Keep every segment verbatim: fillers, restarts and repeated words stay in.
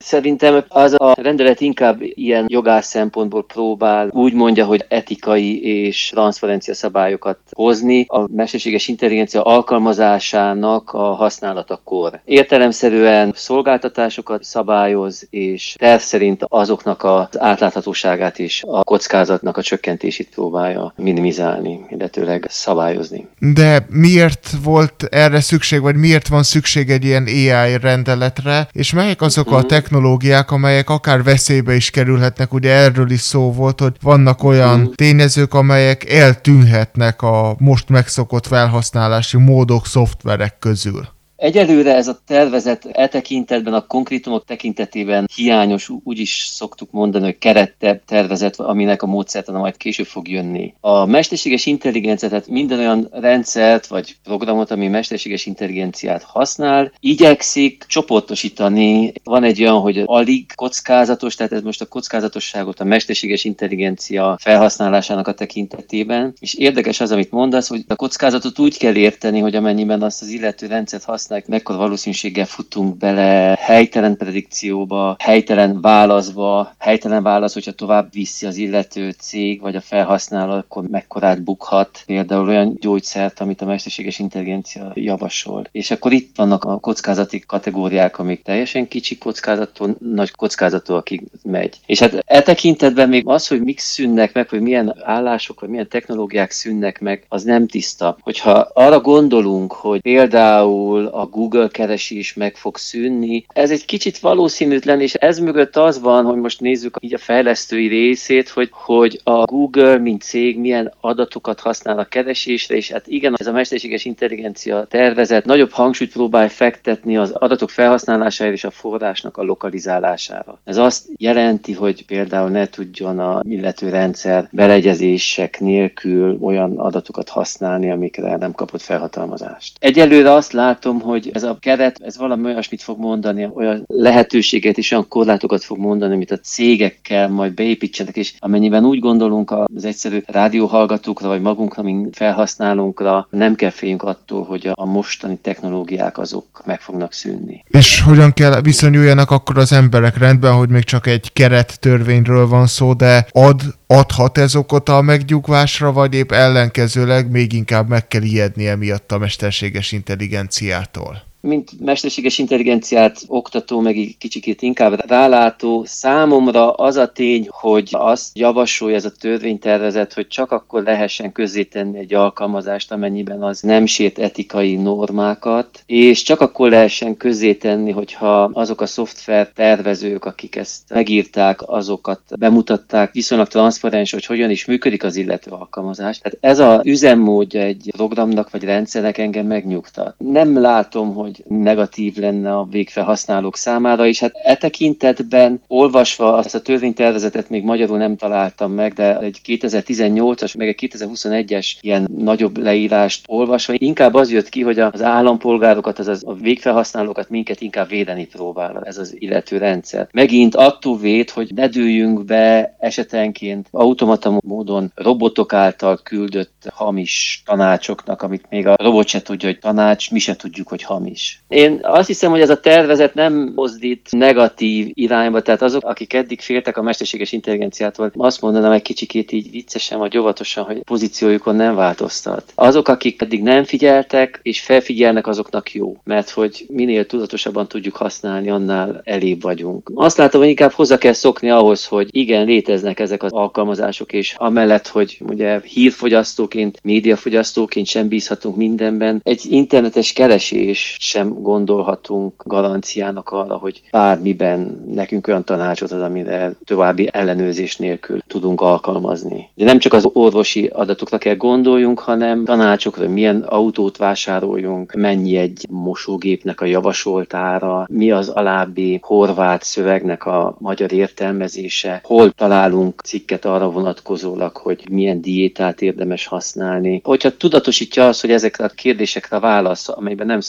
Szerintem az a rendelet inkább ilyen jogász szempontból próbál, úgy mondja, hogy etikai és transzparencia szabályokat hozni a mesterséges intelligencia alkalmazásának a használatakor. Értelemszerűen szolgáltatásokat szabályoz, és terv szerint azoknak az átláthatóságát és a kockázatnak a csökkentését próbálja minimizálni, illetőleg szabályozni. De miért volt erre szükség, vagy miért van szükség egy ilyen á i rendeletre, és melyek azok a technológiák, amelyek akár veszélybe is kerülhetnek? Ugye erről is szó volt, hogy vannak olyan mm. tényezők, amelyek eltűnhetnek a most megszokott felhasználási módok, szoftverek közül. Egyelőre ez a tervezet e tekintetben, a konkrétumok tekintetében hiányos, úgy is szoktuk mondani, hogy kerettebb tervezet, aminek a módszertana majd később fog jönni. A mesterséges intelligencia, tehát minden olyan rendszert vagy programot, ami mesterséges intelligenciát használ, igyekszik csoportosítani. Van egy olyan, hogy alig kockázatos, tehát ez most a kockázatosságot a mesterséges intelligencia felhasználásának a tekintetében. És érdekes az, amit mondasz, hogy a kockázatot úgy kell érteni, hogy amennyiben azt az illető rendszert használ, mekkora valószínűséggel futunk bele helytelen predikcióba, helytelen válaszba, helytelen válasz, hogyha tovább viszi az illető cég vagy a felhasználó, akkor mekkorát bukhat, például olyan gyógyszert, amit a mesterséges intelligencia javasol. És akkor itt vannak a kockázati kategóriák, amik teljesen kicsi kockázattól, nagy kockázattól, akik megy. És hát e tekintetben még az, hogy mik szűnnek meg, vagy milyen állások, vagy milyen technológiák szűnnek meg, az nem tiszta. Hogyha arra gondolunk, hogy például a Google keresés meg fog szűnni. Ez egy kicsit valószínűtlen, és ez mögött az van, hogy most nézzük így a fejlesztői részét, hogy, hogy a Google, mint cég, milyen adatokat használ a keresésre, és hát igen, ez a mesterséges intelligencia tervezet nagyobb hangsúlyt próbál fektetni az adatok felhasználására és a forrásnak a lokalizálására. Ez azt jelenti, hogy például ne tudjon a illető rendszer beleegyezések nélkül olyan adatokat használni, amikre nem kapott felhatalmazást. Egyelőre azt látom, hogy ez a keret, ez valami olyasmit fog mondani, olyan lehetőséget és olyan korlátokat fog mondani, amit a cégekkel majd beépítsenek, és amennyiben úgy gondolunk az egyszerű rádióhallgatókra, vagy magunkra, mint felhasználónkra, nem kell féljünk attól, hogy a mostani technológiák azok meg fognak szűnni. És hogyan kell viszonyuljanak akkor az emberek? Rendben, hogy még csak egy keret törvényről van szó, de ad, adhat ez okot a megnyugvásra, vagy épp ellenkezőleg még inkább meg kell ijedni emiatt a mesterséges intelligenciától? Mint mesterséges intelligenciát oktató, meg egy kicsikét inkább rálátó, számomra az a tény, hogy azt javasolja ez a törvénytervezet, hogy csak akkor lehessen közzétenni egy alkalmazást, amennyiben az nem sért etikai normákat, és csak akkor lehessen közzétenni, hogyha azok a szoftver tervezők, akik ezt megírták, azokat bemutatták, viszonylag transzparens, hogy hogyan is működik az illető alkalmazás. Tehát ez az üzemmódja egy programnak vagy rendszernek engem megnyugtat. Nem látom, hogy negatív lenne a végfelhasználók számára, és hát e tekintetben olvasva azt a törvénytervezetet még magyarul nem találtam meg, de egy kétezer-tizennyolcas, meg egy kétezer-huszonegyes ilyen nagyobb leírást olvasva, inkább az jött ki, hogy az állampolgárokat, azaz a végfelhasználókat minket inkább védeni próbál ez az illető rendszer. Megint attól véd, hogy ne dőljünk be esetenként automata módon robotok által küldött hamis tanácsoknak, amit még a robot se tudja, hogy tanács, mi se tudjuk, hogy hamis. Én azt hiszem, hogy ez a tervezet nem mozdít negatív irányba, tehát azok, akik eddig féltek a mesterséges intelligenciától, azt mondanám egy kicsikét így viccesen vagy óvatosan, hogy pozíciójukon nem változtat. Azok, akik eddig nem figyeltek és felfigyelnek, azoknak jó, mert hogy minél tudatosabban tudjuk használni, annál elébb vagyunk. Azt látom, hogy inkább hozzá kell szokni ahhoz, hogy igen, léteznek ezek az alkalmazások, és amellett, hogy ugye hírfogyasztóként, médiafogyasztóként sem bízhatunk mindenben, egy internetes keresés sem gondolhatunk garanciának arra, hogy bármiben nekünk olyan tanácsot ad, amire további ellenőrzés nélkül tudunk alkalmazni. De nem csak az orvosi adatokra kell gondoljunk, hanem tanácsokra, milyen autót vásároljunk, mennyi egy mosógépnek a javasolt ára, mi az alábbi horvát szövegnek a magyar értelmezése, hol találunk cikket arra vonatkozólag, hogy milyen diétát érdemes használni. Hogyha tudatosítja azt, hogy ezekre a kérdésekre válasz, amelyben nem szakértőt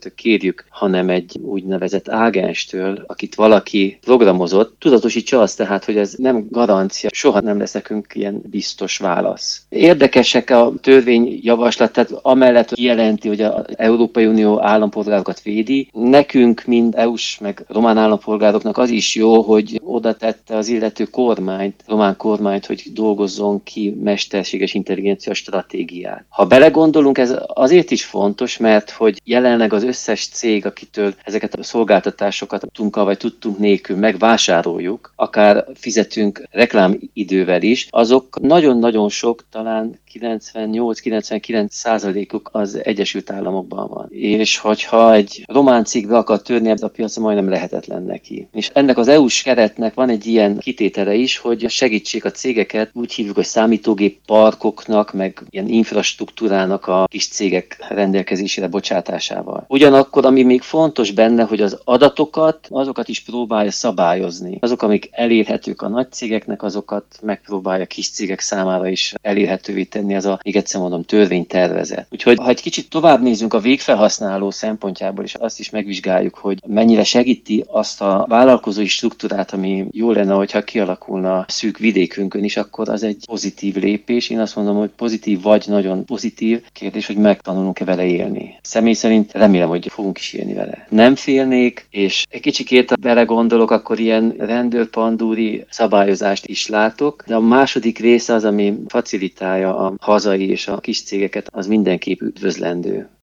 cégtől kérjük, hanem egy úgynevezett ágenstől, akit valaki programozott, tudatosítsa azt tehát, hogy ez nem garancia, soha nem lesz nekünk ilyen biztos válasz. Érdekesek a törvényjavaslat, tehát amellett hogy jelenti, hogy az Európai Unió állampolgárokat védi. Nekünk, mind é u-s meg román állampolgároknak az is jó, hogy oda tette az illető kormányt, román kormányt, hogy dolgozzon ki mesterséges intelligencia stratégiát. Ha belegondolunk, ez azért is fontos, mert hogy jelenleg az összes cég, akitől ezeket a szolgáltatásokat tudtunk vagy tudtunk nélkül megvásároljuk, akár fizetünk reklámidővel is, azok nagyon-nagyon sok, talán kilencvennyolc-kilencvenkilenc százalékuk az Egyesült Államokban van. És hogyha egy román cég be akar törni ebbe a piacra, majdnem lehetetlen neki. És ennek az é u-s keretnek van egy ilyen kitétele is, hogy segítsék a cégeket, úgy hívjuk, hogy számítógép parkoknak, meg ilyen infrastruktúrának a kis cégek rendelkezésére bocsátásával. Ugyanakkor, ami még fontos benne, hogy az adatokat, azokat is próbálja szabályozni. Azok, amik elérhetők a nagy cégeknek, azokat megpróbálja kis cégek számára is elérhetővé tenni, az a, még egyszer mondom, törvénytervezet. Úgyhogy, ha egy kicsit tovább nézzünk a végfelhasználó szempontjából, és azt is megvizsgáljuk, hogy mennyire segíti azt a vállalkozói struktúrát, ami jó lenne, hogyha kialakulna a szűk vidékünkön is, akkor az egy pozitív lépés. Én azt mondom, hogy pozitív vagy nagyon pozitív. Kérdés, hogy megtanulunk-e vele élni. Személy szerint remélem, hogy fogunk is élni vele. Nem félnék, és egy kicsikét belegondolok, akkor ilyen rendőrpandúri szabályozást is látok, de a második része az, ami facilitálja a hazai és a kis cégeket, az mindenképp üdvözlendő.